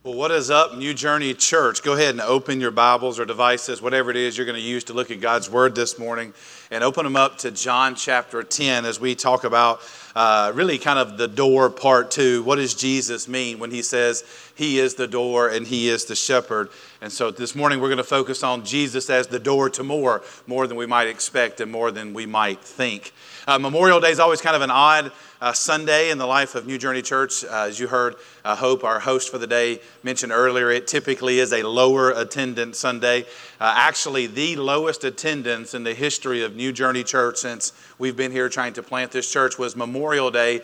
Well, what is up, New Journey Church? Go ahead and open your Bibles or devices, whatever it is you're going to use to look at God's Word this morning, and open them up to John chapter 10 as we talk about really kind of the door part 2. What does Jesus mean when he says he is the door and he is the shepherd? And so this morning we're going to focus on Jesus as the door to more than we might expect and more than we might think. Memorial Day is always kind of an odd Sunday in the life of New Journey Church. As you heard Hope, our host for the day, mention earlier, it typically is a lower attendance Sunday. Actually, the lowest attendance in the history of New Journey Church since we've been here trying to plant this church was Memorial Day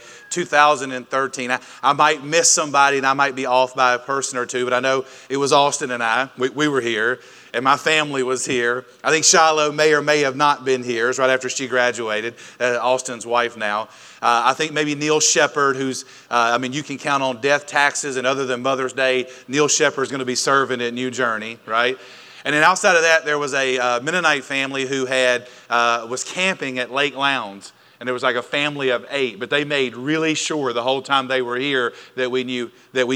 2013. I might miss somebody and I might be off by a person or two, but I know it was Austin and I. We were here. And my family was here. I think Shiloh may or may have not been here. It's right after she graduated, Austin's wife now. I think maybe Neil Shepard, who's, you can count on death taxes, and other than Mother's Day, Neil Shepard's going to be serving at New Journey, right? And then outside of that, there was a Mennonite family who was camping at Lake Lowndes. And there was like a family of 8, but they made really sure the whole time they were here that we knew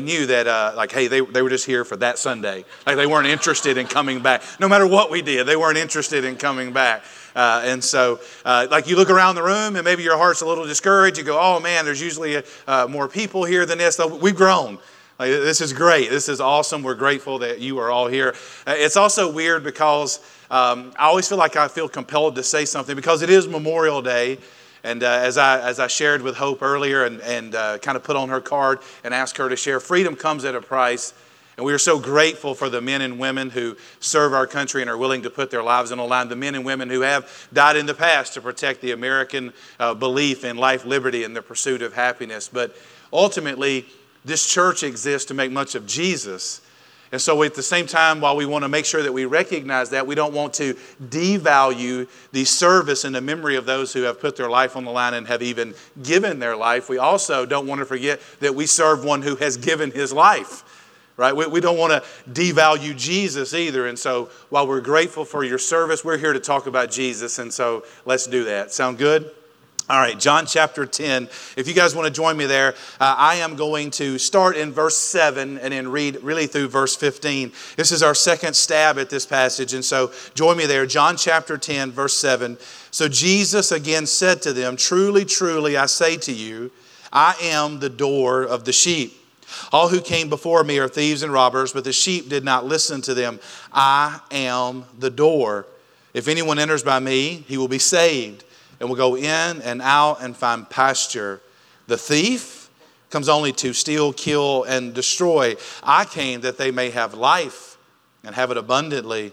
that hey, they were just here for that Sunday. Like they weren't interested in coming back. No matter what we did, they weren't interested in coming back. And so you look around the room and maybe your heart's a little discouraged. You go, oh man, there's usually more people here than this. So we've grown. This is great. This is awesome. We're grateful that you are all here. It's also weird because I always feel compelled to say something because it is Memorial Day. And as I shared with Hope earlier and kind of put on her card and asked her to share, freedom comes at a price. And we are so grateful for the men and women who serve our country and are willing to put their lives on the line. The men and women who have died in the past to protect the American belief in life, liberty, and the pursuit of happiness. But ultimately, this church exists to make much of Jesus. And so at the same time, while we want to make sure that we recognize that, we don't want to devalue the service and the memory of those who have put their life on the line and have even given their life. We also don't want to forget that we serve one who has given his life, right? We don't want to devalue Jesus either. And so while we're grateful for your service, we're here to talk about Jesus. And so let's do that. Sound good? All right, John chapter 10. If you guys want to join me there, I am going to start in verse 7 and then read really through verse 15. This is our second stab at this passage, and so join me there. John chapter 10, verse 7. So Jesus again said to them, "Truly, truly, I say to you, I am the door of the sheep. All who came before me are thieves and robbers, but the sheep did not listen to them. I am the door. If anyone enters by me, he will be saved, and will go in and out and find pasture. The thief comes only to steal, kill, and destroy. I came that they may have life and have it abundantly.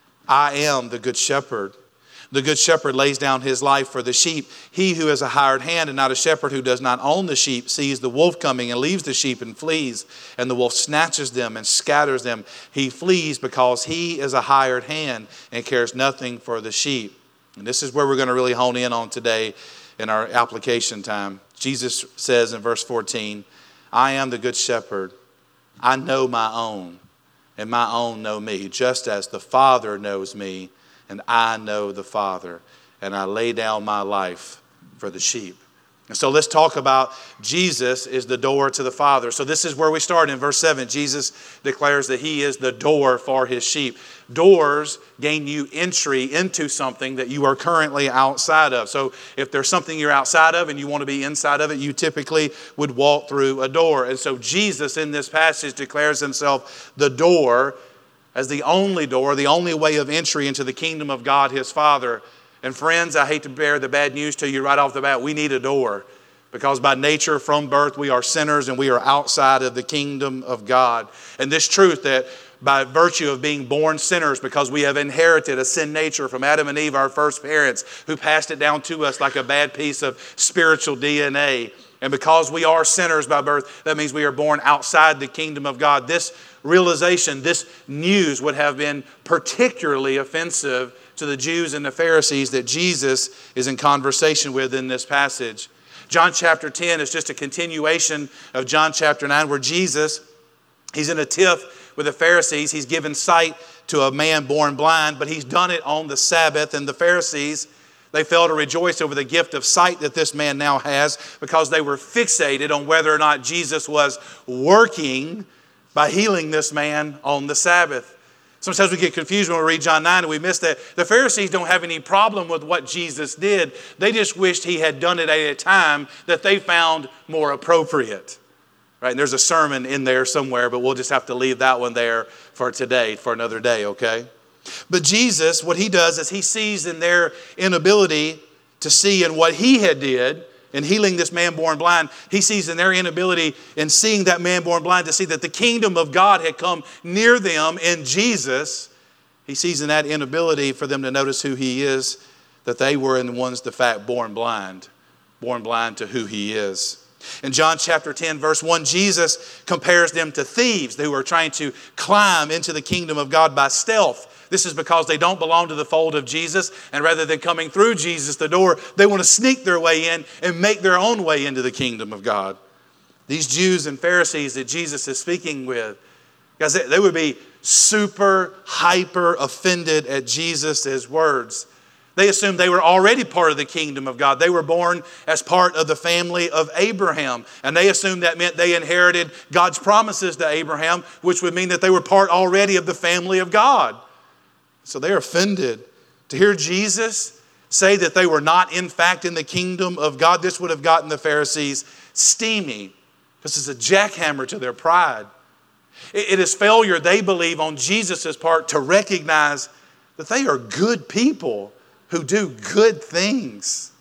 I am the good shepherd. The good shepherd lays down his life for the sheep. He who is a hired hand and not a shepherd who does not own the sheep sees the wolf coming and leaves the sheep and flees. And the wolf snatches them and scatters them. He flees because he is a hired hand and cares nothing for the sheep." And this is where we're going to really hone in on today in our application time. Jesus says in verse 14, "I am the good shepherd. I know my own, and my own know me, just as the Father knows me, and I know the Father, and I lay down my life for the sheep." And so let's talk about Jesus is the door to the Father. So this is where we start in verse 7. Jesus declares that he is the door for his sheep. Doors gain you entry into something that you are currently outside of. So if there's something you're outside of and you want to be inside of it, you typically would walk through a door. And so Jesus in this passage declares himself the door as the only door, the only way of entry into the kingdom of God, his Father. And friends, I hate to bear the bad news to you right off the bat. We need a door because by nature, from birth, we are sinners and we are outside of the kingdom of God. And this truth that by virtue of being born sinners, because we have inherited a sin nature from Adam and Eve, our first parents, who passed it down to us like a bad piece of spiritual DNA. And because we are sinners by birth, that means we are born outside the kingdom of God. This realization, this news would have been particularly offensive to the Jews and the Pharisees that Jesus is in conversation with in this passage. John chapter 10 is just a continuation of John chapter 9 where Jesus, he's in a tiff with the Pharisees. He's given sight to a man born blind, but he's done it on the Sabbath. And the Pharisees, they fail to rejoice over the gift of sight that this man now has because they were fixated on whether or not Jesus was working by healing this man on the Sabbath. Sometimes we get confused when we read John 9 and we miss that. The Pharisees don't have any problem with what Jesus did. They just wished he had done it at a time that they found more appropriate. Right? And there's a sermon in there somewhere, but we'll just have to leave that one there for today, for another day, okay? But Jesus, what he does is he sees in their inability to see in what he had did in healing this man born blind, he sees in their inability in seeing that man born blind to see that the kingdom of God had come near them in Jesus. He sees in that inability for them to notice who he is, that they were in the ones, the fact, born blind to who he is. In John chapter 10, verse 1, Jesus compares them to thieves who are trying to climb into the kingdom of God by stealth. This is because they don't belong to the fold of Jesus, and rather than coming through Jesus, the door, they want to sneak their way in and make their own way into the kingdom of God. These Jews and Pharisees that Jesus is speaking with, guys, they would be super, hyper offended at Jesus' words. They assumed they were already part of the kingdom of God. They were born as part of the family of Abraham. And they assumed that meant they inherited God's promises to Abraham, which would mean that they were part already of the family of God. So they're offended. To hear Jesus say that they were not in fact in the kingdom of God, this would have gotten the Pharisees steamy. This is a jackhammer to their pride. It is failure, they believe, on Jesus' part to recognize that they are good people who do good things.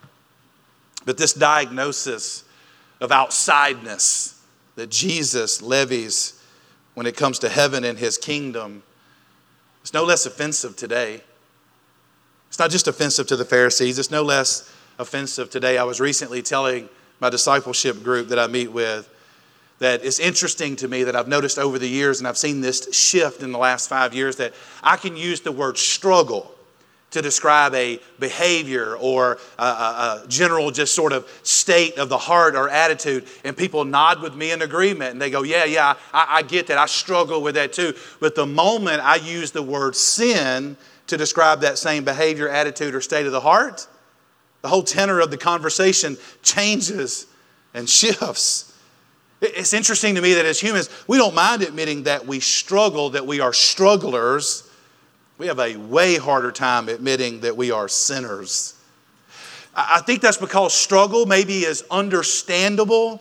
But this diagnosis of outsideness that Jesus levies when it comes to heaven and his kingdom, it's no less offensive today. It's not just offensive to the Pharisees. It's no less offensive today. I was recently telling my discipleship group that I meet with that it's interesting to me that I've noticed over the years, and I've seen this shift in the last 5 years, that I can use the word struggle to describe a behavior or a general just sort of state of the heart or attitude. And people nod with me in agreement and they go, yeah, I get that. I struggle with that too. But the moment I use the word sin to describe that same behavior, attitude, or state of the heart, the whole tenor of the conversation changes and shifts. It's interesting to me that as humans, we don't mind admitting that we struggle, that we are strugglers. We have a way harder time admitting that we are sinners. I think that's because struggle maybe is understandable.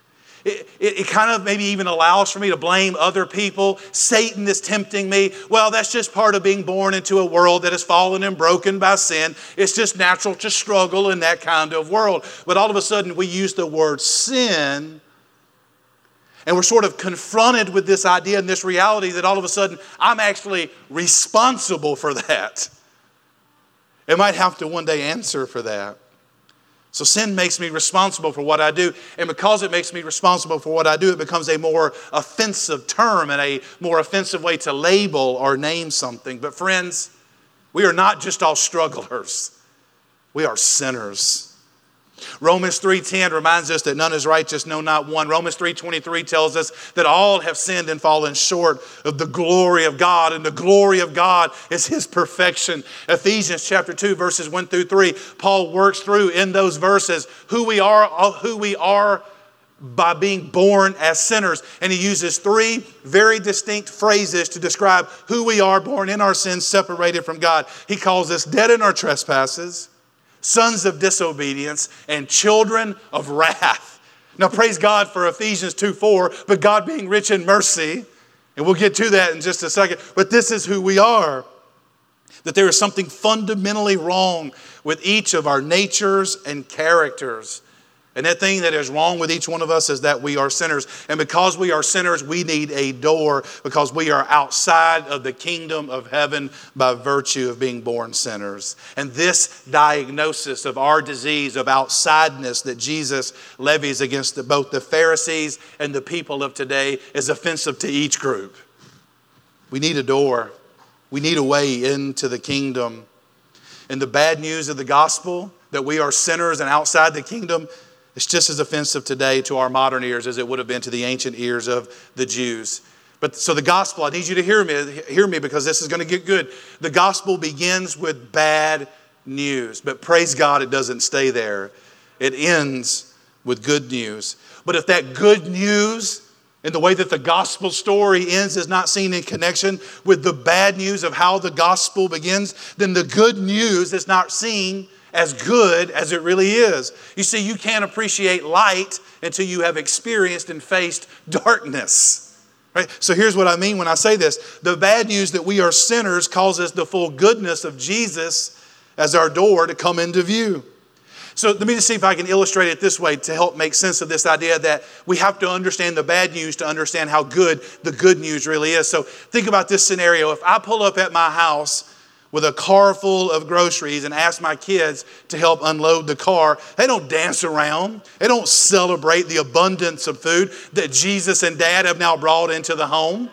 It kind of maybe even allows for me to blame other people. Satan is tempting me. Well, that's just part of being born into a world that has fallen and broken by sin. It's just natural to struggle in that kind of world. But all of a sudden we use the word sin, and we're sort of confronted with this idea and this reality that all of a sudden I'm actually responsible for that. I might have to one day answer for that. So sin makes me responsible for what I do. And because it makes me responsible for what I do, it becomes a more offensive term and a more offensive way to label or name something. But friends, we are not just all strugglers. We are sinners. Romans 3:10 reminds us that none is righteous, no, not one. Romans 3:23 tells us that all have sinned and fallen short of the glory of God, and the glory of God is his perfection. Ephesians chapter 2, verses 1 through 3, Paul works through in those verses who we are by being born as sinners. And he uses three very distinct phrases to describe who we are, born in our sins, separated from God. He calls us dead in our trespasses, sons of disobedience, and children of wrath. Now praise God for Ephesians 2:4, but God being rich in mercy, and we'll get to that in just a second, but this is who we are. That there is something fundamentally wrong with each of our natures and characters. And that thing that is wrong with each one of us is that we are sinners. And because we are sinners, we need a door, because we are outside of the kingdom of heaven by virtue of being born sinners. And this diagnosis of our disease of outsideness that Jesus levies against both the Pharisees and the people of today is offensive to each group. We need a door. We need a way into the kingdom. And the bad news of the gospel, that we are sinners and outside the kingdom, it's just as offensive today to our modern ears as it would have been to the ancient ears of the Jews. But so the gospel, I need you to hear me because this is going to get good. The gospel begins with bad news. But praise God, it doesn't stay there. It ends with good news. But if that good news and the way that the gospel story ends is not seen in connection with the bad news of how the gospel begins, then the good news is not seen as good as it really is. You see, you can't appreciate light until you have experienced and faced darkness. Right? So here's what I mean when I say this. The bad news that we are sinners causes the full goodness of Jesus as our door to come into view. So let me just see if I can illustrate it this way to help make sense of this idea that we have to understand the bad news to understand how good the good news really is. So think about this scenario. If I pull up at my house with a car full of groceries and ask my kids to help unload the car, they don't dance around. They don't celebrate the abundance of food that Jesus and Dad have now brought into the home.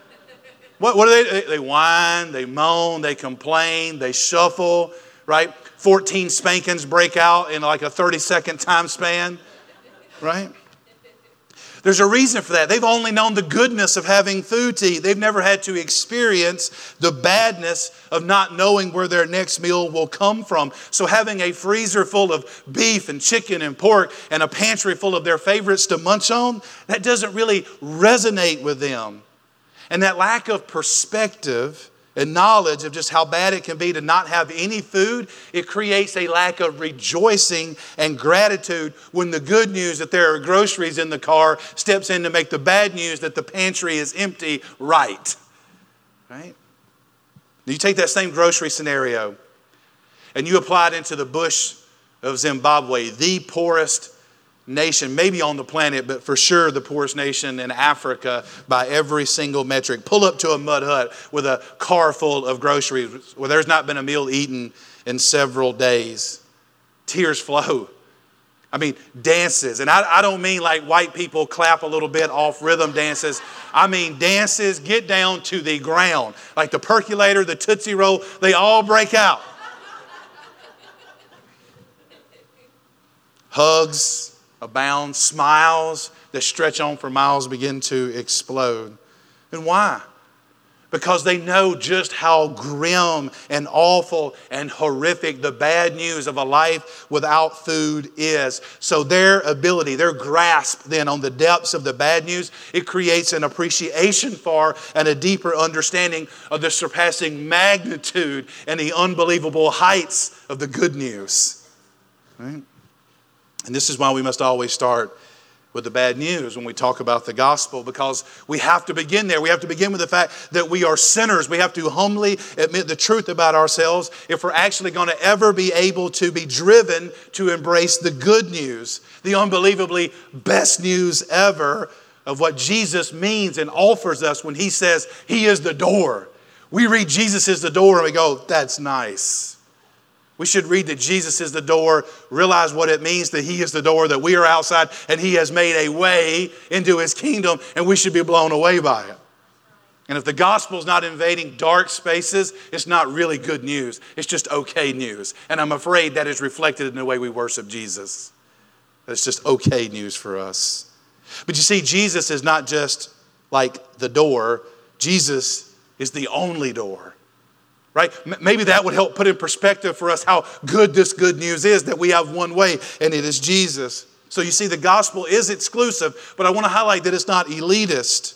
What do they? They whine, they moan, they complain, they shuffle, right? 14 spankings break out in like a 30-second time span, right? There's a reason for that. They've only known the goodness of having food to eat. They've never had to experience the badness of not knowing where their next meal will come from. So having a freezer full of beef and chicken and pork and a pantry full of their favorites to munch on, that doesn't really resonate with them. And that lack of perspective and knowledge of just how bad it can be to not have any food, it creates a lack of rejoicing and gratitude when the good news that there are groceries in the car steps in to make the bad news that the pantry is empty right. Right? You take that same grocery scenario and you apply it into the bush of Zimbabwe, the poorest nation, maybe on the planet, but for sure the poorest nation in Africa by every single metric. Pull up to a mud hut with a car full of groceries where there's not been a meal eaten in several days. Tears flow. I mean, dances. And I don't mean like white people clap a little bit off rhythm dances. I mean dances get down to the ground. Like the percolator, the Tootsie Roll, they all break out. Hugs abound, smiles that stretch on for miles begin to explode. And why? Because they know just how grim and awful and horrific the bad news of a life without food is. So their ability, their grasp then on the depths of the bad news, it creates an appreciation for and a deeper understanding of the surpassing magnitude and the unbelievable heights of the good news. Right? And this is why we must always start with the bad news when we talk about the gospel, because we have to begin there. We have to begin with the fact that we are sinners. We have to humbly admit the truth about ourselves if we're actually going to ever be able to be driven to embrace the good news, the unbelievably best news ever of what Jesus means and offers us when He says He is the door. We read Jesus is the door and we go, that's nice. We should read that Jesus is the door, realize what it means that He is the door, that we are outside and He has made a way into His kingdom, and we should be blown away by it. And if the gospel is not invading dark spaces, it's not really good news. It's just okay news. And I'm afraid that is reflected in the way we worship Jesus. It's just okay news for us. But you see, Jesus is not just like the door. Jesus is the only door. Right? Maybe that would help put in perspective for us how good this good news is, that we have one way, and it is Jesus. So you see, the gospel is exclusive, but I want to highlight that it's not elitist.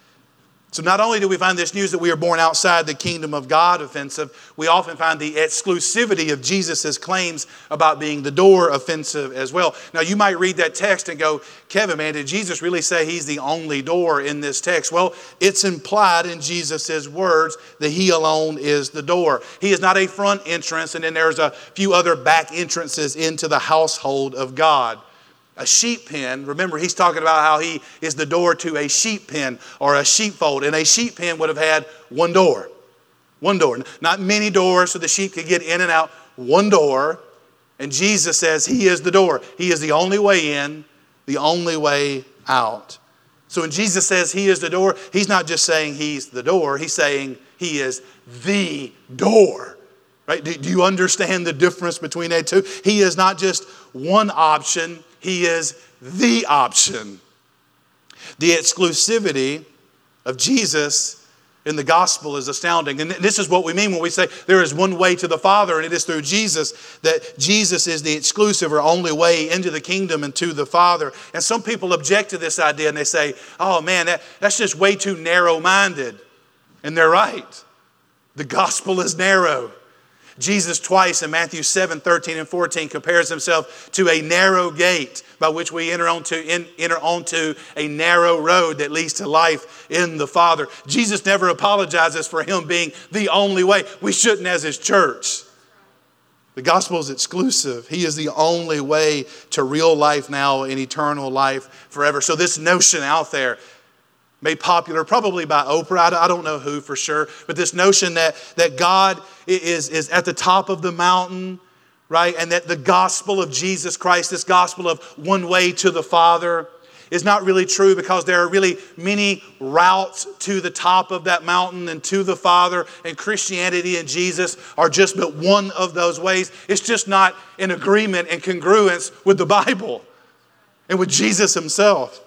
So not only do we find this news that we are born outside the kingdom of God offensive, we often find the exclusivity of Jesus' claims about being the door offensive as well. Now you might read that text and go, Kevin, man, did Jesus really say He's the only door in this text? Well, it's implied in Jesus' words that He alone is the door. He is not a front entrance, and then there's a few other back entrances into the household of God. A sheep pen, remember He's talking about how He is the door to a sheep pen or a sheepfold. And a sheep pen would have had one door. One door. Not many doors so the sheep could get in and out. One door. And Jesus says He is the door. He is the only way in, the only way out. So when Jesus says He is the door, He's not just saying He's the door. He's saying He is the door. Right? Do you understand the difference between that two? He is not just one option. He is the option. The exclusivity of Jesus in the gospel is astounding. And this is what we mean when we say there is one way to the Father, and it is through Jesus, that Jesus is the exclusive or only way into the kingdom and to the Father. And some people object to this idea and they say, oh man, that's just way too narrow-minded. And they're right. The gospel is narrow. Jesus twice in Matthew 7, 13 and 14 compares himself to a narrow gate by which we enter onto a narrow road that leads to life in the Father. Jesus never apologizes for him being the only way. We shouldn't as his church. The gospel is exclusive. He is the only way to real life now and eternal life forever. So this notion out there, made popular probably by Oprah, I don't know who for sure, but this notion that God is at the top of the mountain, right? And that the gospel of Jesus Christ, this gospel of one way to the Father, is not really true, because there are really many routes to the top of that mountain and to the Father, and Christianity and Jesus are just but one of those ways. It's just not in agreement and congruence with the Bible and with Jesus himself.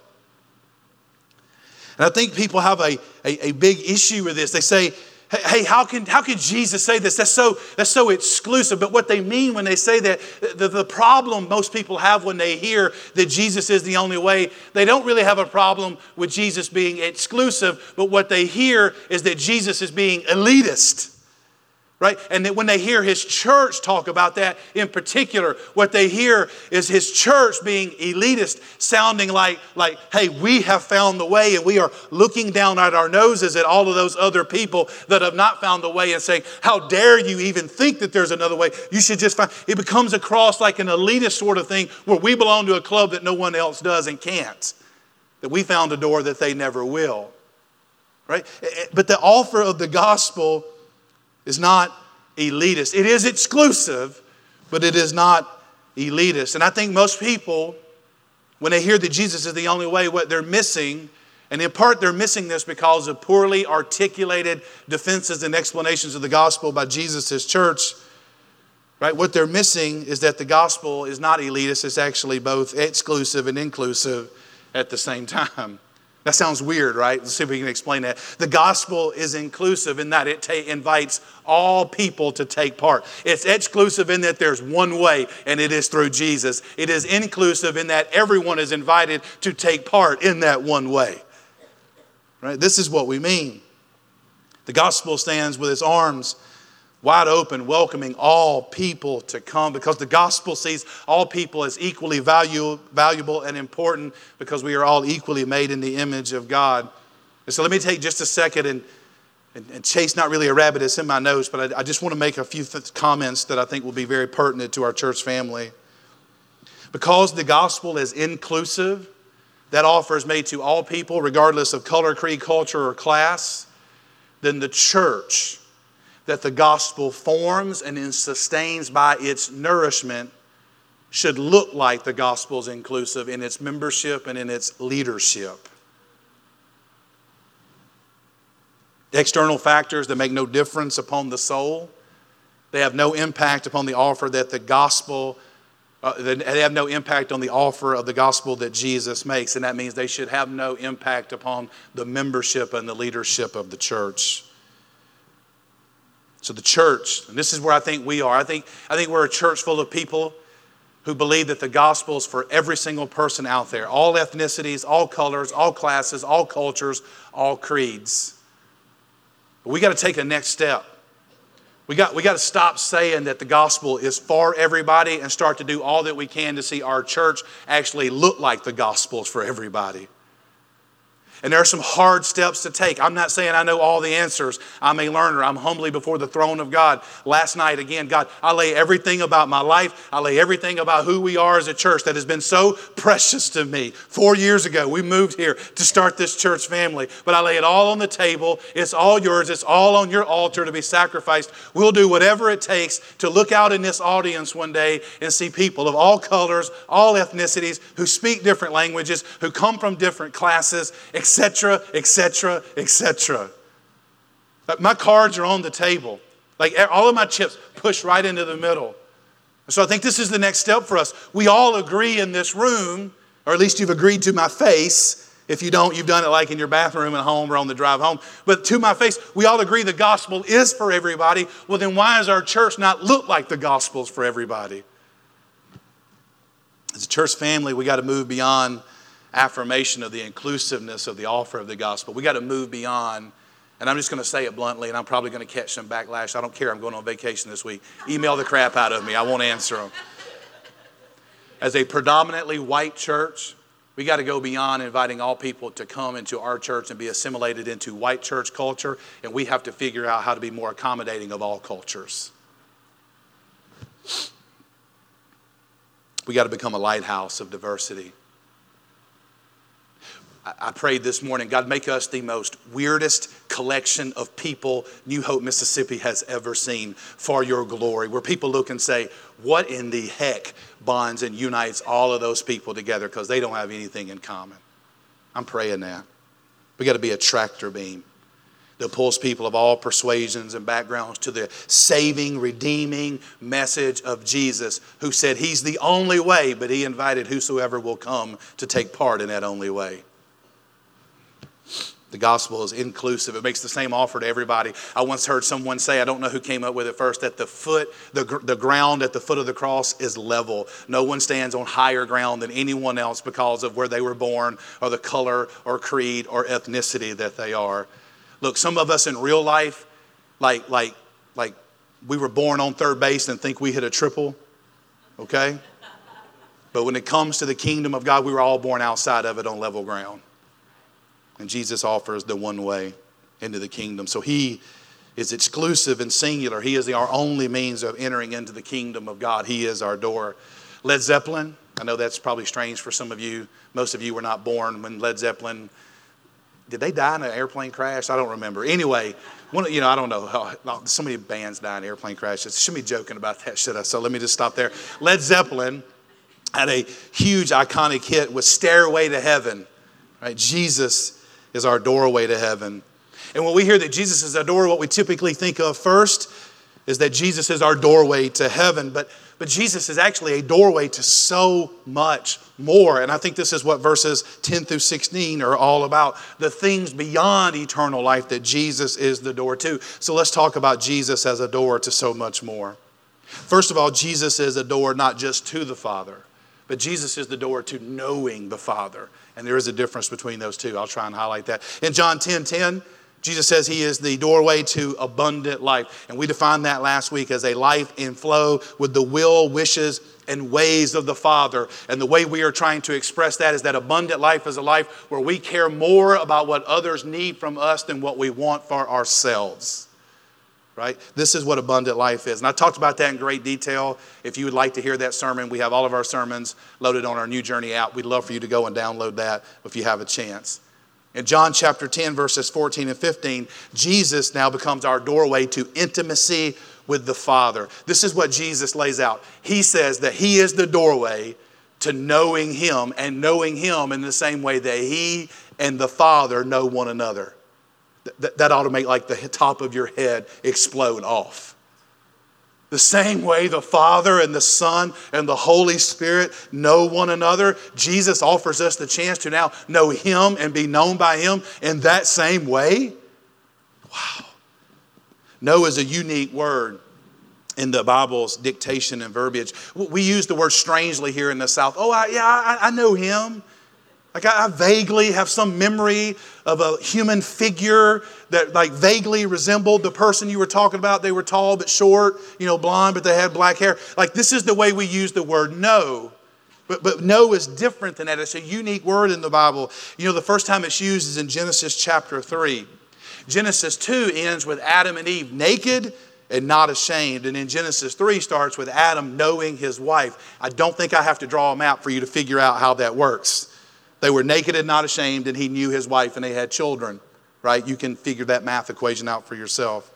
And I think people have a big issue with this. They say, hey, how can Jesus say this? That's so exclusive. But what they mean when they say that, the problem most people have when they hear that Jesus is the only way, they don't really have a problem with Jesus being exclusive, but what they hear is that Jesus is being elitist. Right? And that when they hear his church talk about that in particular, what they hear is his church being elitist, sounding like, hey, we have found the way, and we are looking down at our noses at all of those other people that have not found the way and saying, how dare you even think that there's another way? You should just find. It becomes across like an elitist sort of thing where we belong to a club that no one else does and can't. That we found a door that they never will. Right? But the offer of the gospel is not elitist. It is exclusive, but it is not elitist. And I think most people, when they hear that Jesus is the only way, what they're missing, and in part they're missing this because of poorly articulated defenses and explanations of the gospel by Jesus' church, right? What they're missing is that the gospel is not elitist. It's actually both exclusive and inclusive at the same time. That sounds weird, right? Let's see if we can explain that. The gospel is inclusive in that it invites all people to take part. It's exclusive in that there's one way, and it is through Jesus. It is inclusive in that everyone is invited to take part in that one way. Right? This is what we mean. The gospel stands with its arms wide open, welcoming all people to come, because the gospel sees all people as equally valuable and important, because we are all equally made in the image of God. And so let me take just a second and chase not really a rabbit, it's in my notes, but I just want to make a few comments that I think will be very pertinent to our church family. Because the gospel is inclusive, that offer is made to all people, regardless of color, creed, culture, or class, then the church that the gospel forms and then sustains by its nourishment should look like the gospel is inclusive in its membership and in its leadership. External factors that make no difference upon the soul, they have no impact upon the offer that the gospel, they have no impact on the offer of the gospel that Jesus makes. And that means they should have no impact upon the membership and the leadership of the church. So the church, and this is where I think we are. I think we're a church full of people who believe that the gospel is for every single person out there. All ethnicities, all colors, all classes, all cultures, all creeds. But we got to take a next step. We got to stop saying that the gospel is for everybody and start to do all that we can to see our church actually look like the gospel is for everybody. And there are some hard steps to take. I'm not saying I know all the answers. I'm a learner. I'm humbly before the throne of God. Last night, again, God, I lay everything about my life. I lay everything about who we are as a church that has been so precious to me. 4 years ago, we moved here to start this church family. But I lay it all on the table. It's all yours. It's all on your altar to be sacrificed. We'll do whatever it takes to look out in this audience one day and see people of all colors, all ethnicities, who speak different languages, who come from different classes, etc., etc., etc. My cards are on the table. Like all of my chips pushed right into the middle. So I think this is the next step for us. We all agree in this room, or at least you've agreed to my face, If you don't, you've done it like in your bathroom at home or on the drive home. But to my face, we all agree the gospel is for everybody. Well, then why does our church not look like the gospel's for everybody? As a church family, we got to move beyond affirmation of the inclusiveness of the offer of the gospel. We got to move beyond, and I'm just going to say it bluntly, and I'm probably going to catch some backlash. I don't care. I'm going on vacation this week. Email the crap out of me. I won't answer them. As a predominantly white church, we got to go beyond inviting all people to come into our church and be assimilated into white church culture, and we have to figure out how to be more accommodating of all cultures. We got to become a lighthouse of diversity. I prayed this morning, God, make us the most weirdest collection of people New Hope, Mississippi has ever seen for your glory, where people look and say, what in the heck bonds and unites all of those people together because they don't have anything in common. I'm praying that. We got to be a tractor beam that pulls people of all persuasions and backgrounds to the saving, redeeming message of Jesus, who said he's the only way, but he invited whosoever will come to take part in that only way. The gospel is inclusive. It makes the same offer to everybody. I once heard someone say, I don't know who came up with it first, that the ground at the foot of the cross is level. No one stands on higher ground than anyone else because of where they were born or the color or creed or ethnicity that they are. Look, some of us in real life, like we were born on third base and think we hit a triple, okay? But when it comes to the kingdom of God, we were all born outside of it on level ground. And Jesus offers the one way into the kingdom. So he is exclusive and singular. He is our only means of entering into the kingdom of God. He is our door. Led Zeppelin, I know that's probably strange for some of you. Most of you were not born when Led Zeppelin, did they die in an airplane crash? I don't remember. Anyway, I don't know. So many bands die in airplane crashes. Shouldn't be joking about that, should I? So let me just stop there. Led Zeppelin had a huge iconic hit with Stairway to Heaven. Right? Jesus is our doorway to heaven. And when we hear that Jesus is our door, what we typically think of first is that Jesus is our doorway to heaven. But Jesus is actually a doorway to so much more. And I think this is what verses 10 through 16 are all about. The things beyond eternal life that Jesus is the door to. So let's talk about Jesus as a door to so much more. First of all, Jesus is a door not just to the Father, but Jesus is the door to knowing the Father. And there is a difference between those two. I'll try and highlight that. In John 10:10, Jesus says he is the doorway to abundant life. And we defined that last week as a life in flow with the will, wishes, and ways of the Father. And the way we are trying to express that is that abundant life is a life where we care more about what others need from us than what we want for ourselves. Right? This is what abundant life is. And I talked about that in great detail. If you would like to hear that sermon, we have all of our sermons loaded on our New Journey app. We'd love for you to go and download that if you have a chance. In John chapter 10, verses 14 and 15, Jesus now becomes our doorway to intimacy with the Father. This is what Jesus lays out. He says that he is the doorway to knowing him, and knowing him in the same way that he and the Father know one another. That ought to make like the top of your head explode off. The same way the Father and the Son and the Holy Spirit know one another, Jesus offers us the chance to now know him and be known by him in that same way. Wow. Know is a unique word in the Bible's dictation and verbiage. We use the word strangely here in the South. I know him. Like I vaguely have some memory of a human figure that like vaguely resembled the person you were talking about. They were tall but short, blonde, but they had black hair. Like this is the way we use the word know. But know is different than that. It's a unique word in the Bible. The first time it's used is in Genesis chapter 3. Genesis 2 ends with Adam and Eve naked and not ashamed. And in Genesis 3 starts with Adam knowing his wife. I don't think I have to draw a map for you to figure out how that works. They were naked and not ashamed, and he knew his wife, and they had children, right? You can figure that math equation out for yourself.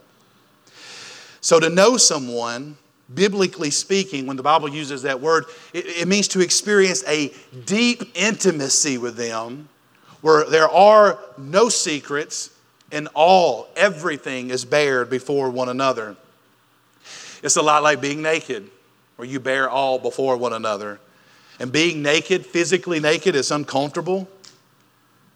So to know someone, biblically speaking, when the Bible uses that word, it means to experience a deep intimacy with them where there are no secrets and everything is bared before one another. It's a lot like being naked, where you bear all before one another. And being naked, physically naked, is uncomfortable.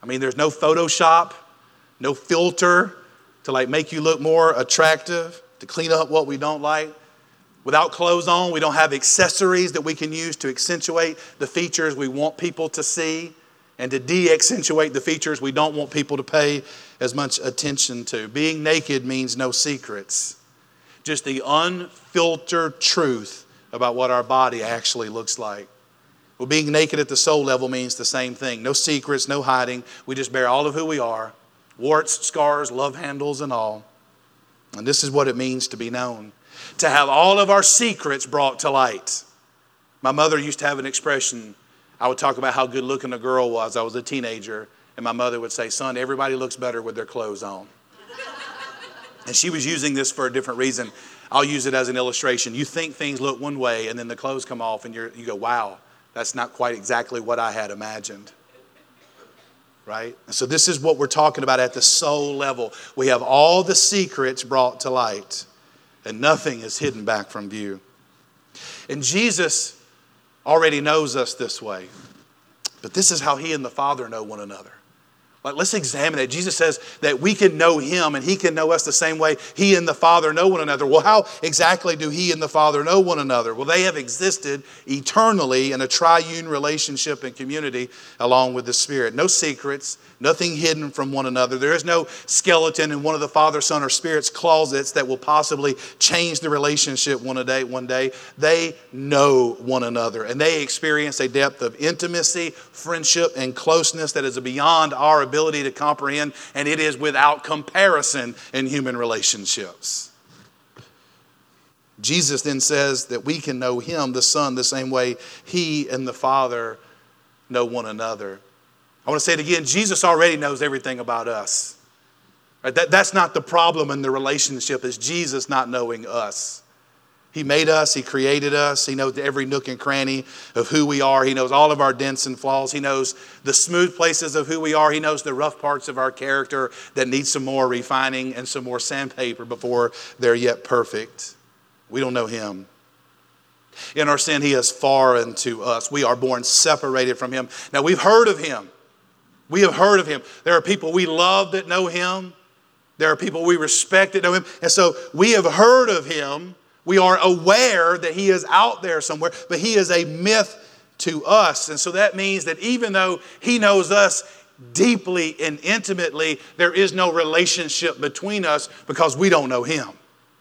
I mean, there's no Photoshop, no filter to like make you look more attractive, to clean up what we don't like. Without clothes on, we don't have accessories that we can use to accentuate the features we want people to see and to de-accentuate the features we don't want people to pay as much attention to. Being naked means no secrets, just the unfiltered truth about what our body actually looks like. Well, being naked at the soul level means the same thing. No secrets, no hiding. We just bear all of who we are, warts, scars, love handles, and all. And this is what it means to be known. To have all of our secrets brought to light. My mother used to have an expression. I would talk about how good looking a girl was. I was a teenager. And my mother would say, son, everybody looks better with their clothes on. And she was using this for a different reason. I'll use it as an illustration. You think things look one way and then the clothes come off and you go, wow, that's not quite exactly what I had imagined. Right? And so this is what we're talking about at the soul level. We have all the secrets brought to light. And nothing is hidden back from view. And Jesus already knows us this way. But this is how He and the Father know one another. Like, let's examine it. Jesus says that we can know Him and He can know us the same way He and the Father know one another. Well, how exactly do He and the Father know one another? Well, they have existed eternally in a triune relationship and community along with the Spirit. No secrets, nothing hidden from one another. There is no skeleton in one of the Father, Son, or Spirit's closets that will possibly change the relationship one day. They know one another and they experience a depth of intimacy, friendship, and closeness that is beyond our ability to comprehend, and it is without comparison in human relationships. Jesus then says that we can know Him, the Son, the same way He and the Father know one another. I want to say it again. Jesus already knows everything about us. Right? That's not the problem in the relationship, is Jesus not knowing us. He made us. He created us. He knows every nook and cranny of who we are. He knows all of our dents and flaws. He knows the smooth places of who we are. He knows the rough parts of our character that need some more refining and some more sandpaper before they're yet perfect. We don't know Him. In our sin, He is foreign to us. We are born separated from Him. Now, we've heard of Him. We have heard of Him. There are people we love that know Him. There are people we respect that know Him. And so we have heard of Him. We are aware that He is out there somewhere, but He is a myth to us. And so that means that even though He knows us deeply and intimately, there is no relationship between us because we don't know Him.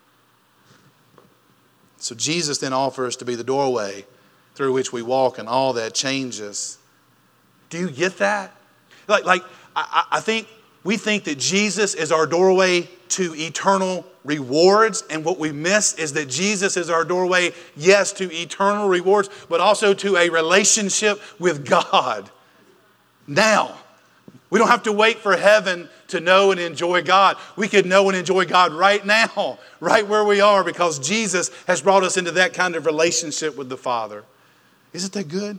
So Jesus then offers to be the doorway through which we walk, and all that changes. Do you get that? I think we think that Jesus is our doorway to eternal rewards, and what we miss is that Jesus is our doorway, yes, to eternal rewards, but also to a relationship with God. Now, we don't have to wait for heaven to know and enjoy God. We could know and enjoy God right now, right where we are, because Jesus has brought us into that kind of relationship with the Father. Isn't that good?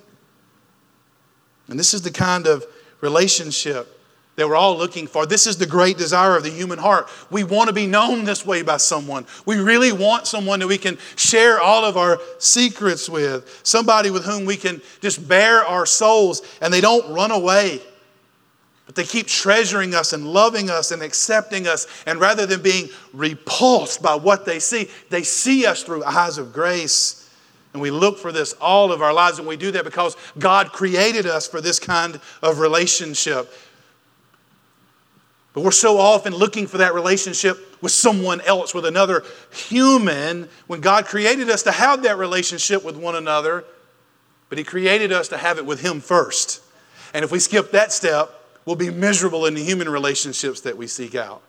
And this is the kind of relationship that we're all looking for. This is the great desire of the human heart. We want to be known this way by someone. We really want someone that we can share all of our secrets with. Somebody with whom we can just bare our souls and they don't run away. But they keep treasuring us and loving us and accepting us. And rather than being repulsed by what they see us through eyes of grace. And we look for this all of our lives. And we do that because God created us for this kind of relationship. But we're so often looking for that relationship with someone else, with another human, when God created us to have that relationship with one another. But He created us to have it with Him first. And if we skip that step, we'll be miserable in the human relationships that we seek out.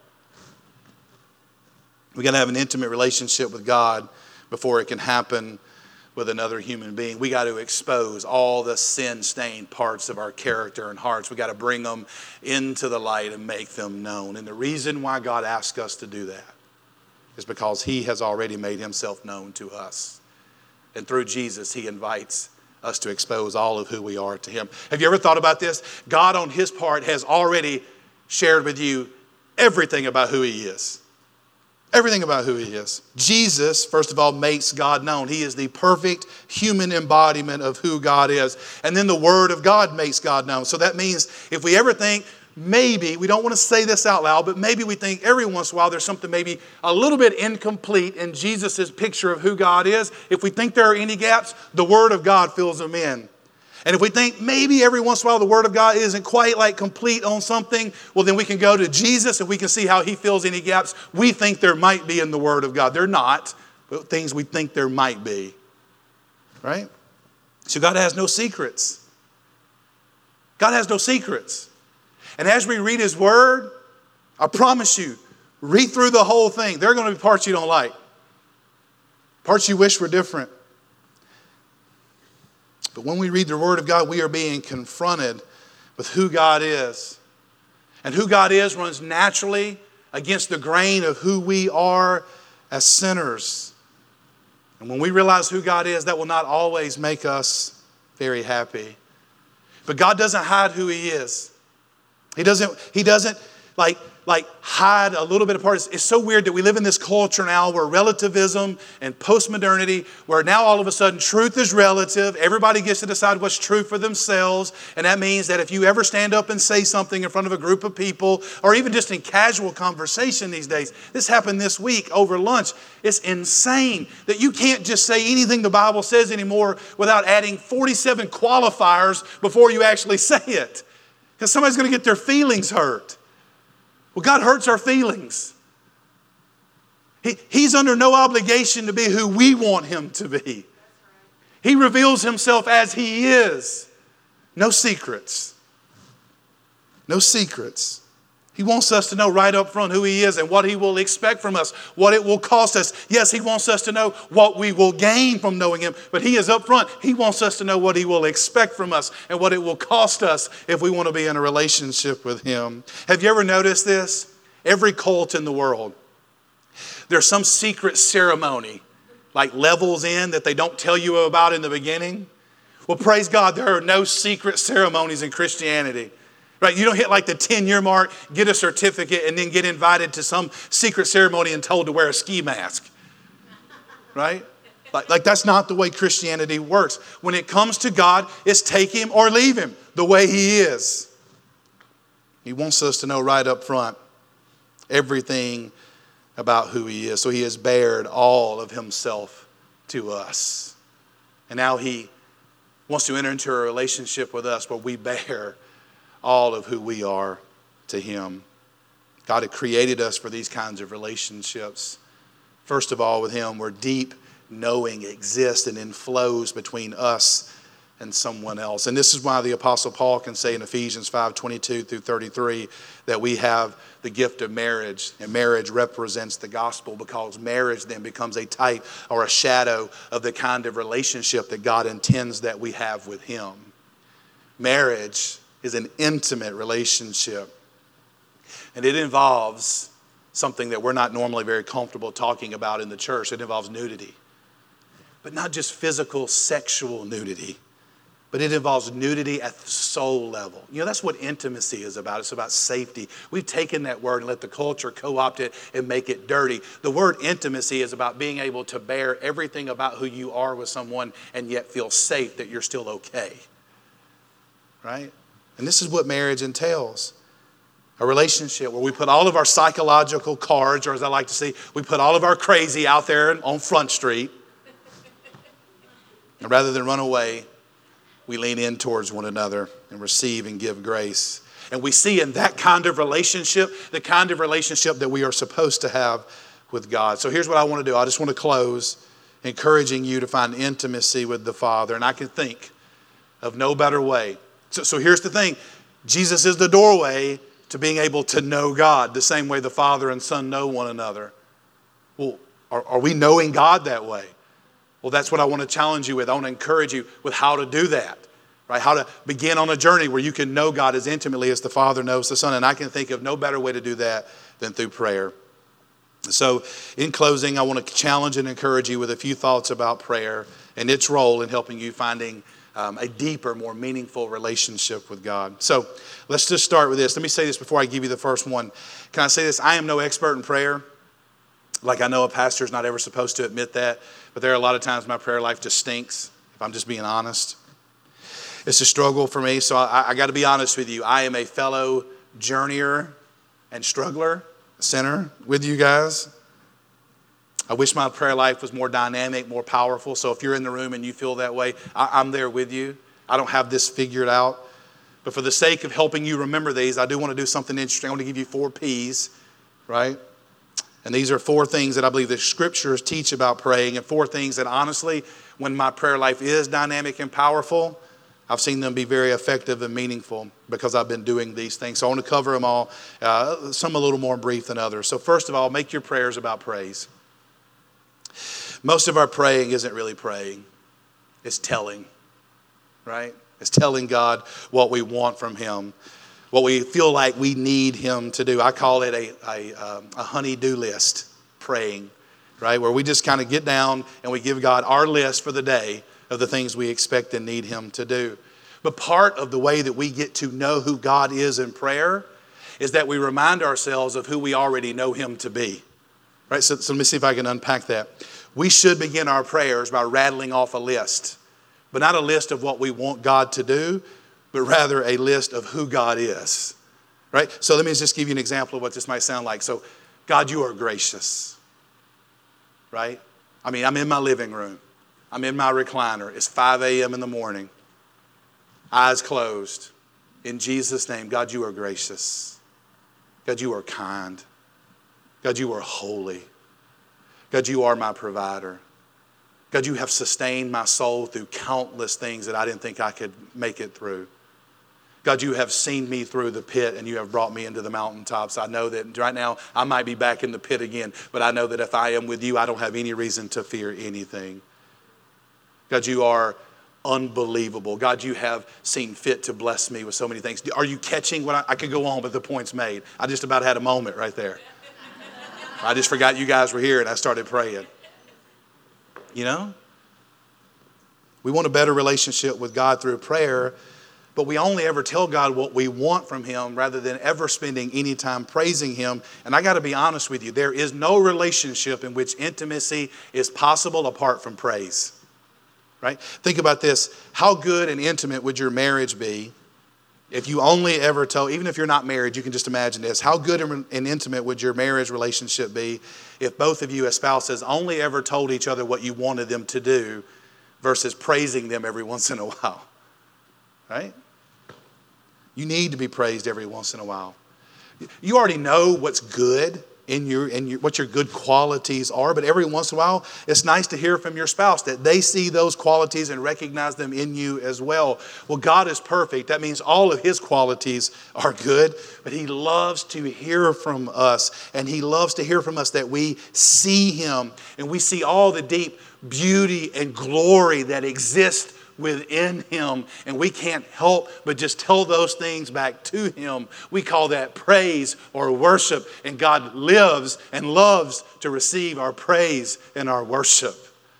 We've got to have an intimate relationship with God before it can happen with another human being. We got to expose all the sin-stained parts of our character and hearts. We got to bring them into the light and make them known. And the reason why God asks us to do that is because He has already made Himself known to us. And through Jesus, He invites us to expose all of who we are to Him. Have you ever thought about this? God on His part has already shared with you everything about who He is. Everything about who He is. Jesus, first of all, makes God known. He is the perfect human embodiment of who God is. And then the Word of God makes God known. So that means if we ever think maybe, we don't want to say this out loud, but maybe we think every once in a while there's something maybe a little bit incomplete in Jesus' picture of who God is. If we think there are any gaps, the Word of God fills them in. And if we think maybe every once in a while the Word of God isn't quite like complete on something, well then we can go to Jesus and we can see how He fills any gaps we think there might be in the Word of God. They're not, but things we think there might be. Right? So God has no secrets. God has no secrets. And as we read His Word, I promise you, read through the whole thing. There are going to be parts you don't like. Parts you wish were different. But when we read the Word of God, we are being confronted with who God is. And who God is runs naturally against the grain of who we are as sinners. And when we realize who God is, that will not always make us very happy. But God doesn't hide who He is. He doesn't like hide a little bit apart. It's so weird that we live in this culture now where relativism and postmodernity, where now all of a sudden truth is relative. Everybody gets to decide what's true for themselves. And that means that if you ever stand up and say something in front of a group of people, or even just in casual conversation these days, this happened this week over lunch. It's insane that you can't just say anything the Bible says anymore without adding 47 qualifiers before you actually say it. Because somebody's going to get their feelings hurt. Well, God hurts our feelings. He's under no obligation to be who we want Him to be. He reveals Himself as He is. No secrets. No secrets. He wants us to know right up front who He is and what He will expect from us, what it will cost us. Yes, He wants us to know what we will gain from knowing Him, but He is up front. He wants us to know what He will expect from us and what it will cost us if we want to be in a relationship with Him. Have you ever noticed this? Every cult in the world, there's some secret ceremony, like levels in, that they don't tell you about in the beginning. Well, praise God, there are no secret ceremonies in Christianity. Right? You don't hit like the 10-year mark, get a certificate, and then get invited to some secret ceremony and told to wear a ski mask. Right? Like that's not the way Christianity works. When it comes to God, it's take Him or leave Him the way He is. He wants us to know right up front everything about who He is. So He has bared all of Himself to us. And now He wants to enter into a relationship with us where we bear all of who we are to Him. God had created us for these kinds of relationships. First of all, with Him, where deep knowing exists and then flows between us and someone else. And this is why the Apostle Paul can say in Ephesians 5:22 through 33 that we have the gift of marriage. And marriage represents the gospel, because marriage then becomes a type or a shadow of the kind of relationship that God intends that we have with Him. Marriage is an intimate relationship. And it involves something that we're not normally very comfortable talking about in the church. It involves nudity. But not just physical, sexual nudity, but it involves nudity at the soul level. You know, that's what intimacy is about. It's about safety. We've taken that word and let the culture co-opt it and make it dirty. The word intimacy is about being able to bear everything about who you are with someone and yet feel safe that you're still okay. Right? And this is what marriage entails. A relationship where we put all of our psychological cards, or as I like to say, we put all of our crazy out there on Front Street. And rather than run away, we lean in towards one another and receive and give grace. And we see in that kind of relationship, the kind of relationship that we are supposed to have with God. So here's what I want to do. I just want to close encouraging you to find intimacy with the Father. And I can think of no better way. So here's the thing. Jesus is the doorway to being able to know God the same way the Father and Son know one another. Well, are we knowing God that way? Well, that's what I want to challenge you with. I want to encourage you with how to do that. Right? How to begin on a journey where you can know God as intimately as the Father knows the Son. And I can think of no better way to do that than through prayer. So in closing, I want to challenge and encourage you with a few thoughts about prayer and its role in helping you finding a deeper, more meaningful relationship with God. So let's just start with this. Let me say this before I give you the first one. Can I say this? I am no expert in prayer. Like, I know a pastor is not ever supposed to admit that, but there are a lot of times my prayer life just stinks, if I'm just being honest. It's a struggle for me, so I got to be honest with you. I am a fellow journeyer and struggler, sinner with you guys. I wish my prayer life was more dynamic, more powerful. So if you're in the room and you feel that way, I'm there with you. I don't have this figured out. But for the sake of helping you remember these, I do want to do something interesting. I want to give you 4 P's, right? And these are 4 things that I believe the scriptures teach about praying, and 4 things that honestly, when my prayer life is dynamic and powerful, I've seen them be very effective and meaningful because I've been doing these things. So I want to cover them all, some a little more brief than others. So first of all, make your prayers about praise. Most of our praying isn't really praying. It's telling, right? It's telling God what we want from Him, what we feel like we need Him to do. I call it a honey-do list praying, right? Where we just kind of get down and we give God our list for the day of the things we expect and need Him to do. But part of the way that we get to know who God is in prayer is that we remind ourselves of who we already know Him to be. Right? So let me see if I can unpack that. We should begin our prayers by rattling off a list, but not a list of what we want God to do, but rather a list of who God is. Right? So let me just give you an example of what this might sound like. So, God, you are gracious. Right? I mean, I'm in my living room. I'm in my recliner. It's 5 a.m. in the morning. Eyes closed. In Jesus' name, God, you are gracious. God, you are kind. God, you are holy. God, you are my provider. God, you have sustained my soul through countless things that I didn't think I could make it through. God, you have seen me through the pit and you have brought me into the mountaintops. I know that right now I might be back in the pit again, but I know that if I am with you, I don't have any reason to fear anything. God, you are unbelievable. God, you have seen fit to bless me with so many things. Are you catching what I could go on, but the point's made. I just about had a moment right there. I just forgot you guys were here and I started praying. You know? We want a better relationship with God through prayer, but we only ever tell God what we want from Him rather than ever spending any time praising Him. And I got to be honest with you, there is no relationship in which intimacy is possible apart from praise. Right? Think about this. How good and intimate would your marriage be if you only ever told, even if you're not married, you can just imagine this. How good and intimate would your marriage relationship be if both of you as spouses only ever told each other what you wanted them to do versus praising them every once in a while? Right? You need to be praised every once in a while. You already know what's good in your what your good qualities are, but every once in a while, it's nice to hear from your spouse that they see those qualities and recognize them in you as well. Well, God is perfect. That means all of His qualities are good, but He loves to hear from us, and He loves to hear from us that we see Him and we see all the deep beauty and glory that exists within Him, and we can't help but just tell those things back to Him. We call that praise or worship, and God lives and loves to receive our praise and our worship.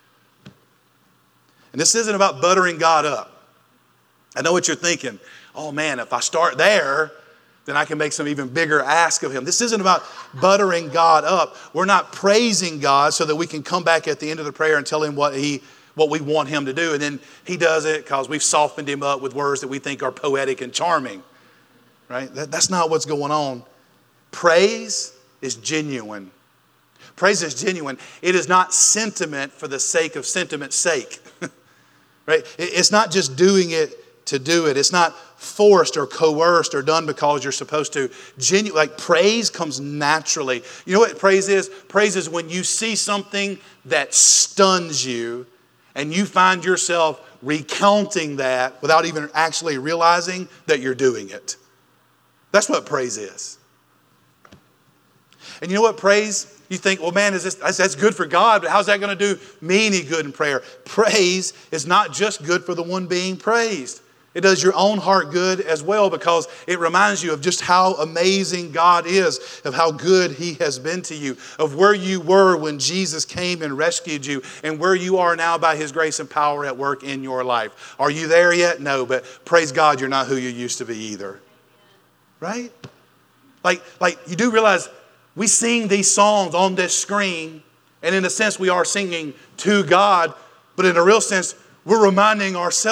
And this isn't about buttering God up. I know what you're thinking. Oh man, if I start there, then I can make some even bigger ask of Him. This isn't about buttering God up. We're not praising God so that we can come back at the end of the prayer and tell Him what we want Him to do. And then He does it because we've softened Him up with words that we think are poetic and charming. Right? That's not what's going on. Praise is genuine. Praise is genuine. It is not sentiment for the sake of sentiment's sake. Right? It's not just doing it to do it. It's not forced or coerced or done because you're supposed to. Like praise comes naturally. You know what praise is? Praise is when you see something that stuns you and you find yourself recounting that without even actually realizing that you're doing it. That's what praise is. And you know what praise? You think, well, man, that's good for God, but how's that going to do me any good in prayer? Praise is not just good for the one being praised. It does your own heart good as well because it reminds you of just how amazing God is, of how good He has been to you, of where you were when Jesus came and rescued you, and where you are now by His grace and power at work in your life. Are you there yet? No, but praise God, you're not who you used to be either. Right? Like you do realize we sing these songs on this screen, and in a sense we are singing to God, but in a real sense we're reminding ourselves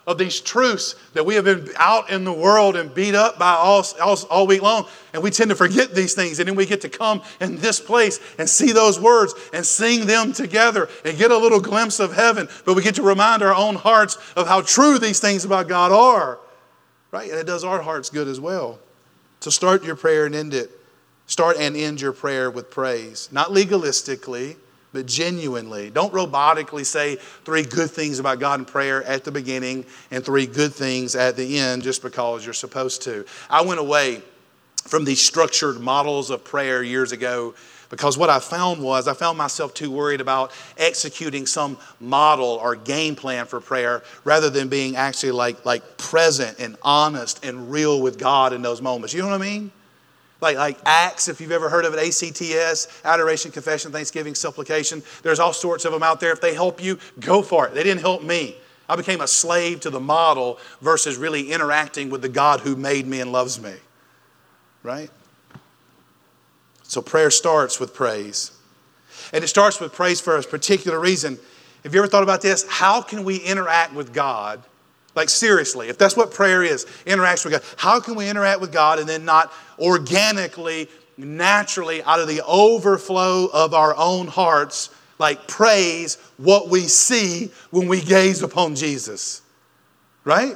of these truths that we have been out in the world and beat up by all week long. And we tend to forget these things. And then we get to come in this place and see those words and sing them together and get a little glimpse of heaven. But we get to remind our own hearts of how true these things about God are. Right? And it does our hearts good as well. So start your prayer and end it. Start and end your prayer with praise. Not legalistically, but genuinely. Don't robotically say 3 good things about God in prayer at the beginning and 3 good things at the end just because you're supposed to. I went away from these structured models of prayer years ago because what I found myself too worried about executing some model or game plan for prayer rather than being actually like present and honest and real with God in those moments. You know what I mean? Like ACTS, if you've ever heard of it, ACTS, Adoration, Confession, Thanksgiving, Supplication. There's all sorts of them out there. If they help you, go for it. They didn't help me. I became a slave to the model versus really interacting with the God who made me and loves me. Right? So prayer starts with praise. And it starts with praise for a particular reason. Have you ever thought about this? How can we interact with God? Like seriously, if that's what prayer is, interacts with God. How can we interact with God and then not organically, naturally, out of the overflow of our own hearts, like praise what we see when we gaze upon Jesus? Right?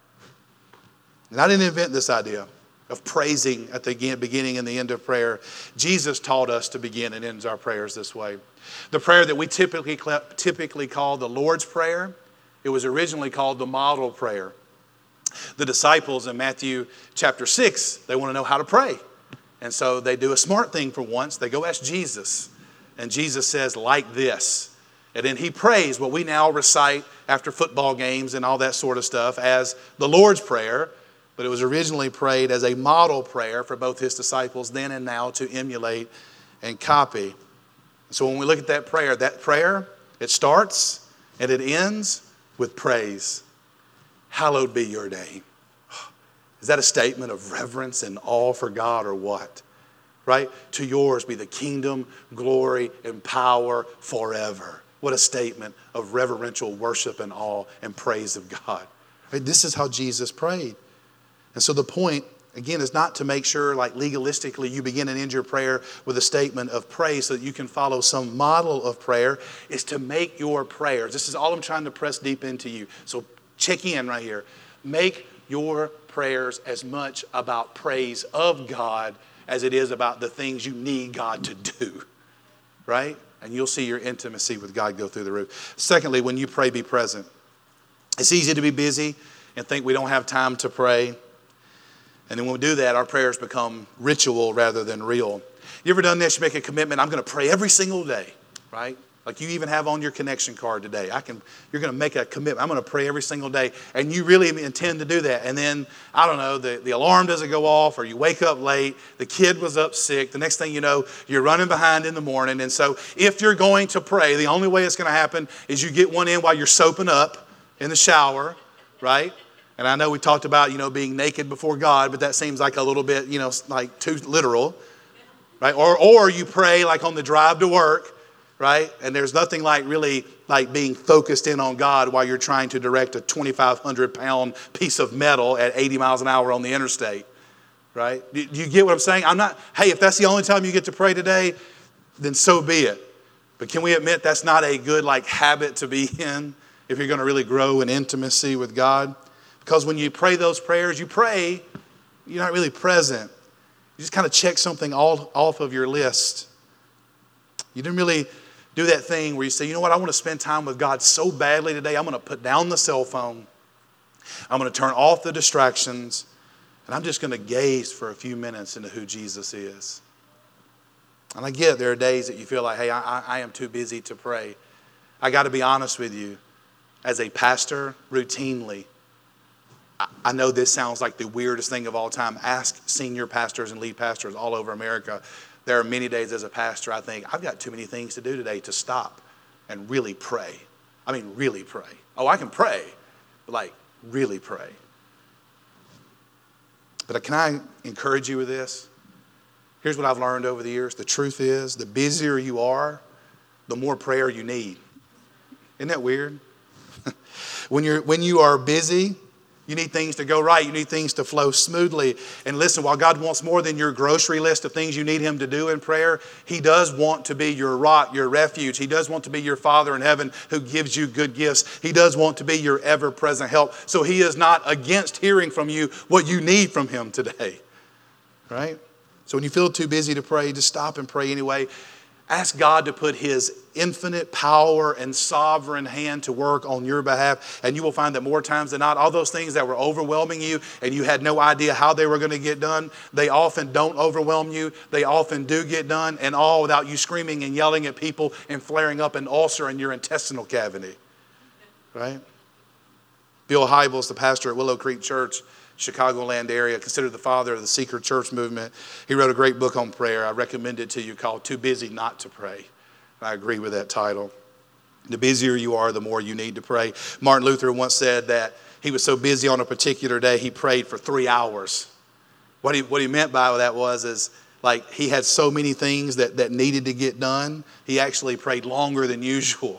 And I didn't invent this idea of praising at the beginning and the end of prayer. Jesus taught us to begin and end our prayers this way. The prayer that we typically call the Lord's Prayer, it was originally called the model prayer. The disciples in Matthew chapter 6, they want to know how to pray. And so they do a smart thing for once. They go ask Jesus. And Jesus says, like this. And then he prays what we now recite after football games and all that sort of stuff as the Lord's Prayer. But it was originally prayed as a model prayer for both his disciples then and now to emulate and copy. So when we look at that prayer, it starts and it ends with praise. Hallowed be your name. Is that a statement of reverence and awe for God or what? Right? To yours be the kingdom, glory, and power forever. What a statement of reverential worship and awe and praise of God. Right? This is how Jesus prayed. And so the point, again, is not to make sure, like legalistically, you begin and end your prayer with a statement of praise so that you can follow some model of prayer. It's to make your prayers. This is all I'm trying to press deep into you. So check in right here. Make your prayers as much about praise of God as it is about the things you need God to do. Right? And you'll see your intimacy with God go through the roof. Secondly, when you pray, be present. It's easy to be busy and think we don't have time to pray. And then when we do that, our prayers become ritual rather than real. You ever done this? You make a commitment, I'm going to pray every single day, right? Like you even have on your connection card today. You're going to make a commitment. I'm going to pray every single day. And you really intend to do that. And then, I don't know, the alarm doesn't go off or you wake up late. The kid was up sick. The next thing you know, you're running behind in the morning. And so if you're going to pray, the only way it's going to happen is you get one in while you're soaping up in the shower, right? And I know we talked about, being naked before God, but that seems like a little bit, like too literal, right? Or you pray like on the drive to work, right? And there's nothing like really like being focused in on God while you're trying to direct a 2,500-pound piece of metal at 80 miles an hour on the interstate, right? Do you get what I'm saying? Hey, if that's the only time you get to pray today, then so be it. But can we admit that's not a good habit to be in if you're going to really grow in intimacy with God? Because when you pray those prayers, you're not really present. You just kind of check something off of your list. You didn't really do that thing where you say, you know what, I want to spend time with God so badly today, I'm going to put down the cell phone. I'm going to turn off the distractions. And I'm just going to gaze for a few minutes into who Jesus is. And I get there are days that you feel like, hey, I am too busy to pray. I got to be honest with you. As a pastor, routinely, I know this sounds like the weirdest thing of all time. Ask senior pastors and lead pastors all over America. There are many days as a pastor I think, I've got too many things to do today to stop and really pray. I mean, really pray. Oh, I can pray, but really pray. But can I encourage you with this? Here's what I've learned over the years. The truth is, the busier you are, the more prayer you need. Isn't that weird? When you are busy, you need things to go right. You need things to flow smoothly. And listen, while God wants more than your grocery list of things you need Him to do in prayer, He does want to be your rock, your refuge. He does want to be your Father in heaven who gives you good gifts. He does want to be your ever-present help. So He is not against hearing from you what you need from Him today. Right? So when you feel too busy to pray, just stop and pray anyway. Ask God to put His infinite power and sovereign hand to work on your behalf. And you will find that more times than not, all those things that were overwhelming you and you had no idea how they were going to get done, they often don't overwhelm you. They often do get done, and all without you screaming and yelling at people and flaring up an ulcer in your intestinal cavity. Right? Bill Hybels, the pastor at Willow Creek Church, Chicagoland area, considered the father of the seeker church movement. He wrote a great book on prayer. I recommend it to you, called Too Busy Not to Pray. I agree with that title. The busier you are, the more you need to pray. Martin Luther once said that he was so busy on a particular day, he prayed for 3 hours. What he meant by that is like he had so many things that needed to get done, he actually prayed longer than usual.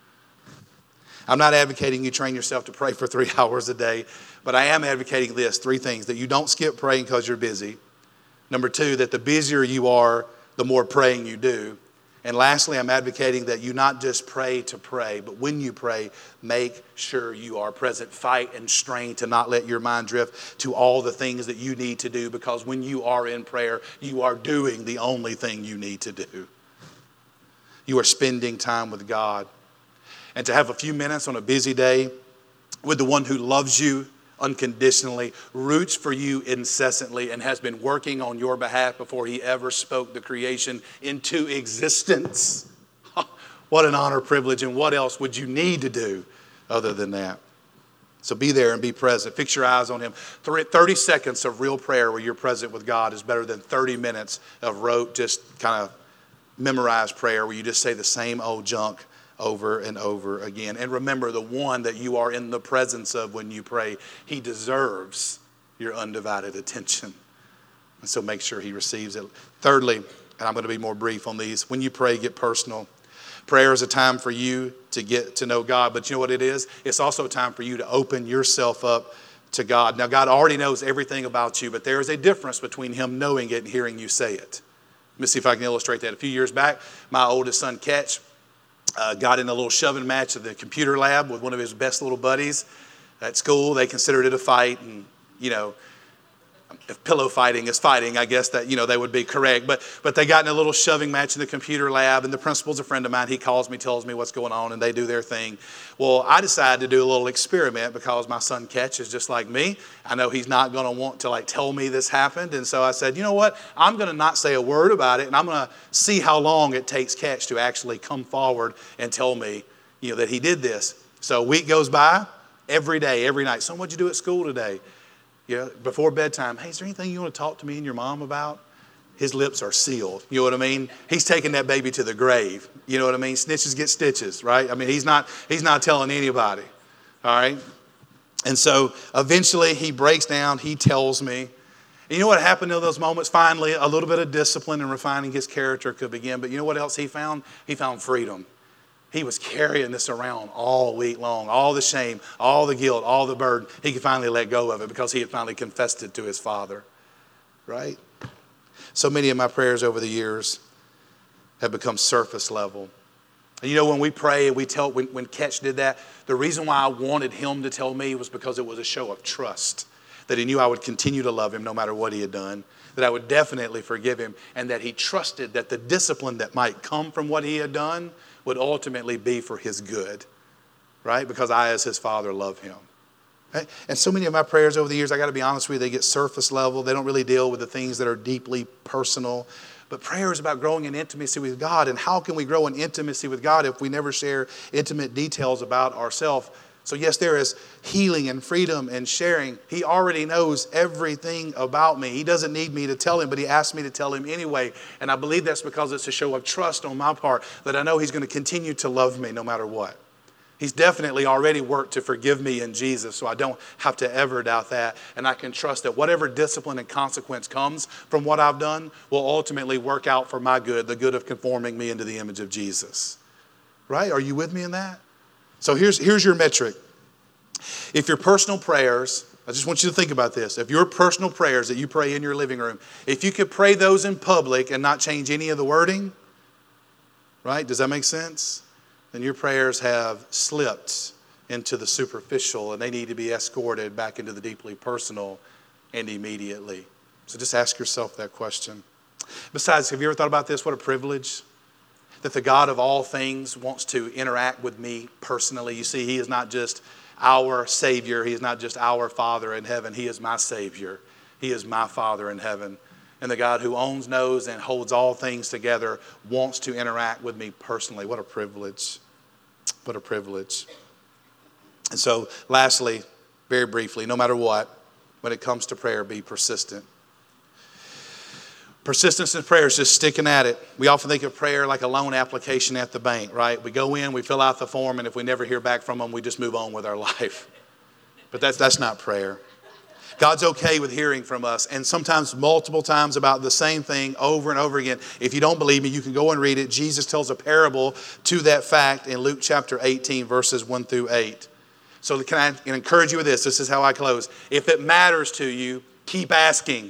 I'm not advocating you train yourself to pray for 3 hours a day, but I am advocating this, 3 things: that you don't skip praying because you're busy. Number 2, that the busier you are, the more praying you do. And lastly, I'm advocating that you not just pray to pray, but when you pray, make sure you are present. Fight and strain to not let your mind drift to all the things that you need to do, because when you are in prayer, you are doing the only thing you need to do. You are spending time with God. And to have a few minutes on a busy day with the one who loves you unconditionally, roots for you incessantly, and has been working on your behalf before He ever spoke the creation into existence. What an honor, privilege, and what else would you need to do other than that? So be there and be present. Fix your eyes on Him. 30 seconds of real prayer where you're present with God is better than 30 minutes of rote, just kind of memorized prayer where you just say the same old junk over and over again. And remember, the one that you are in the presence of when you pray, He deserves your undivided attention. And so make sure He receives it. Thirdly, and I'm going to be more brief on these, when you pray, get personal. Prayer is a time for you to get to know God, but you know what it is? It's also a time for you to open yourself up to God. Now, God already knows everything about you, but there is a difference between Him knowing it and hearing you say it. Let me see if I can illustrate that. A few years back, my oldest son, Ketch, got in a little shoving match at the computer lab with one of his best little buddies at school. They considered it a fight, and, you know, if pillow fighting is fighting, I guess that, you know, they would be correct. But they got in a little shoving match in the computer lab, and the principal's a friend of mine. He calls me, tells me what's going on, and they do their thing. Well, I decided to do a little experiment because my son Ketch is just like me. I know he's not going to want to tell me this happened. And so I said, you know what? I'm going to not say a word about it, and I'm going to see how long it takes Ketch to actually come forward and tell me, you know, that he did this. So a week goes by, every day, every night. So what'd you do at school today? Yeah, before bedtime, hey, is there anything you want to talk to me and your mom about? His lips are sealed. You know what I mean? He's taking that baby to the grave. You know what I mean? Snitches get stitches, right? I mean, he's not telling anybody. All right? And so eventually he breaks down. He tells me. And you know what happened in those moments? Finally, a little bit of discipline and refining his character could begin. But you know what else he found? He found freedom. He was carrying this around all week long, all the shame, all the guilt, all the burden. He could finally let go of it because he had finally confessed it to his father, right? So many of my prayers over the years have become surface level. And you know, when we pray and we tell, when Ketch did that, the reason why I wanted him to tell me was because it was a show of trust, that he knew I would continue to love him no matter what he had done, that I would definitely forgive him, and that he trusted that the discipline that might come from what he had done would ultimately be for his good, right? Because I, as his father, love him. Right? And so many of my prayers over the years, I got to be honest with you, they get surface level. They don't really deal with the things that are deeply personal. But prayer is about growing in intimacy with God. And how can we grow in intimacy with God if we never share intimate details about ourselves? So yes, there is healing and freedom and sharing. He already knows everything about me. He doesn't need me to tell him, but he asked me to tell him anyway. And I believe that's because it's a show of trust on my part, that I know he's going to continue to love me no matter what. He's definitely already worked to forgive me in Jesus, so I don't have to ever doubt that. And I can trust that whatever discipline and consequence comes from what I've done will ultimately work out for my good, the good of conforming me into the image of Jesus. Right? Are you with me in that? So here's your metric. If your personal prayers, I just want you to think about this. If your personal prayers that you pray in your living room, if you could pray those in public and not change any of the wording, right? Does that make sense? Then your prayers have slipped into the superficial and they need to be escorted back into the deeply personal and immediately. So just ask yourself that question. Besides, have you ever thought about this? What a privilege that the God of all things wants to interact with me personally. You see, He is not just our Savior. He is not just our Father in heaven. He is my Savior. He is my Father in heaven. And the God who owns, knows, and holds all things together wants to interact with me personally. What a privilege. What a privilege. And so, lastly, very briefly, no matter what, when it comes to prayer, be persistent. Persistence in prayer is just sticking at it. We often think of prayer like a loan application at the bank, right? We go in, we fill out the form, and if we never hear back from them, we just move on with our life. But that's not prayer. God's okay with hearing from us, and sometimes multiple times about the same thing over and over again. If you don't believe me, you can go and read it. Jesus tells a parable to that fact in Luke chapter 18, verses 1 through 8. So can I encourage you with this? This is how I close. If it matters to you, keep asking.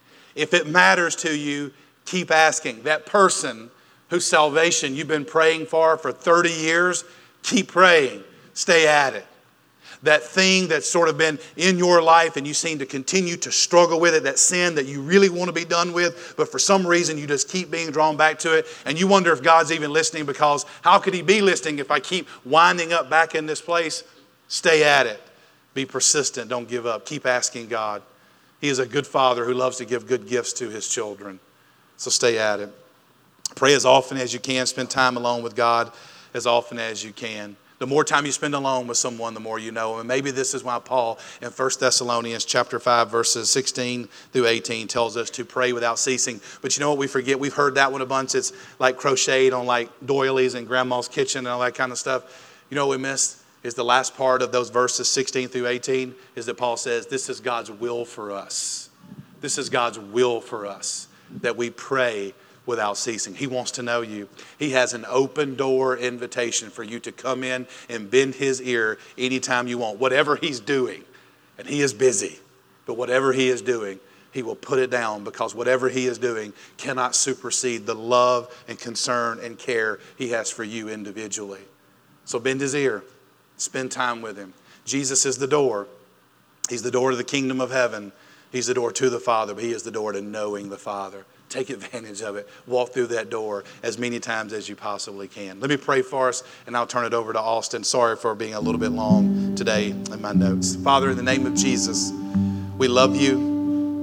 If it matters to you, keep asking. That person whose salvation you've been praying for 30 years, keep praying. Stay at it. That thing that's sort of been in your life and you seem to continue to struggle with it, that sin that you really want to be done with, but for some reason you just keep being drawn back to it, and you wonder if God's even listening, because how could He be listening if I keep winding up back in this place? Stay at it. Be persistent. Don't give up. Keep asking God. He is a good Father who loves to give good gifts to His children. So stay at it. Pray as often as you can. Spend time alone with God as often as you can. The more time you spend alone with someone, the more you know. And maybe this is why Paul in 1 Thessalonians chapter 5, verses 16 through 18 tells us to pray without ceasing. But you know what we forget? We've heard that one a bunch. It's like crocheted on like doilies in Grandma's kitchen and all that kind of stuff. You know what we missed? Is the last part of those verses 16 through 18 is that Paul says this is God's will for us. This is God's will for us, that we pray without ceasing. He wants to know you. He has an open door invitation for you to come in and bend His ear anytime you want. Whatever He's doing, and He is busy, but whatever He is doing, He will put it down, because whatever He is doing cannot supersede the love and concern and care He has for you individually. So bend His ear. Spend time with Him. Jesus is the door. He's the door to the kingdom of heaven. He's the door to the Father, but He is the door to knowing the Father. Take advantage of it. Walk through that door as many times as you possibly can. Let me pray for us, and I'll turn it over to Austin. Sorry for being a little bit long today in my notes. Father, in the name of Jesus, we love You.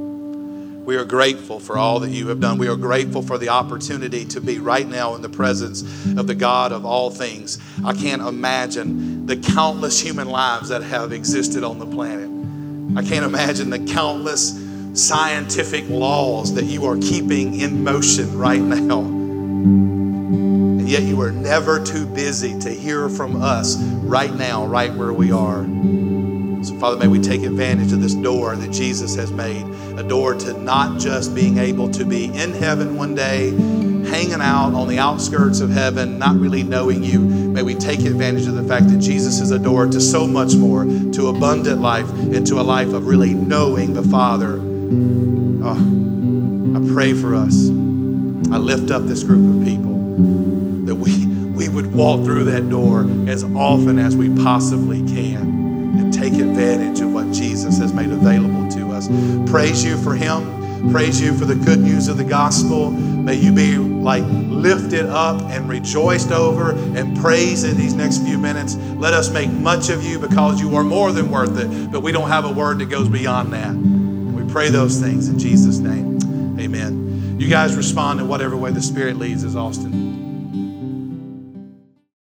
We are grateful for all that You have done. We are grateful for the opportunity to be right now in the presence of the God of all things. I can't imagine the countless human lives that have existed on the planet. I can't imagine the countless scientific laws that You are keeping in motion right now. And yet You are never too busy to hear from us right now, right where we are. So, Father, may we take advantage of this door that Jesus has made, a door to not just being able to be in heaven one day, hanging out on the outskirts of heaven, not really knowing You. May we take advantage of the fact that Jesus is a door to so much more, to abundant life, and to a life of really knowing the Father. Oh, I pray for us. I lift up this group of people that we would walk through that door as often as we possibly can, and take advantage of what Jesus has made available to us. Praise You for Him. Praise You for the good news of the gospel. May you be lifted up and rejoiced over and praised in these next few minutes. Let us make much of You, because You are more than worth it, but we don't have a word that goes beyond that. And we pray those things in Jesus' name. Amen. You guys respond in whatever way the Spirit leads as Austin